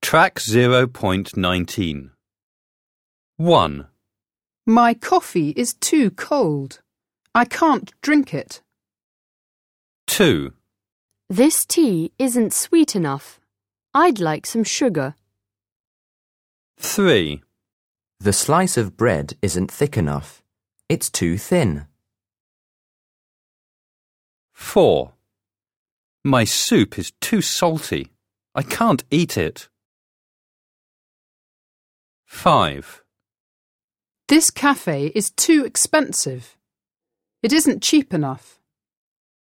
Track 0.19. 1. My coffee is too cold. I can't drink it. 2. This tea isn't sweet enough. I'd like some sugar. 3. The slice of bread isn't thick enough. It's too thin. 4. My soup is too salty. I can't eat it. 5. This cafe is too expensive. It isn't cheap enough.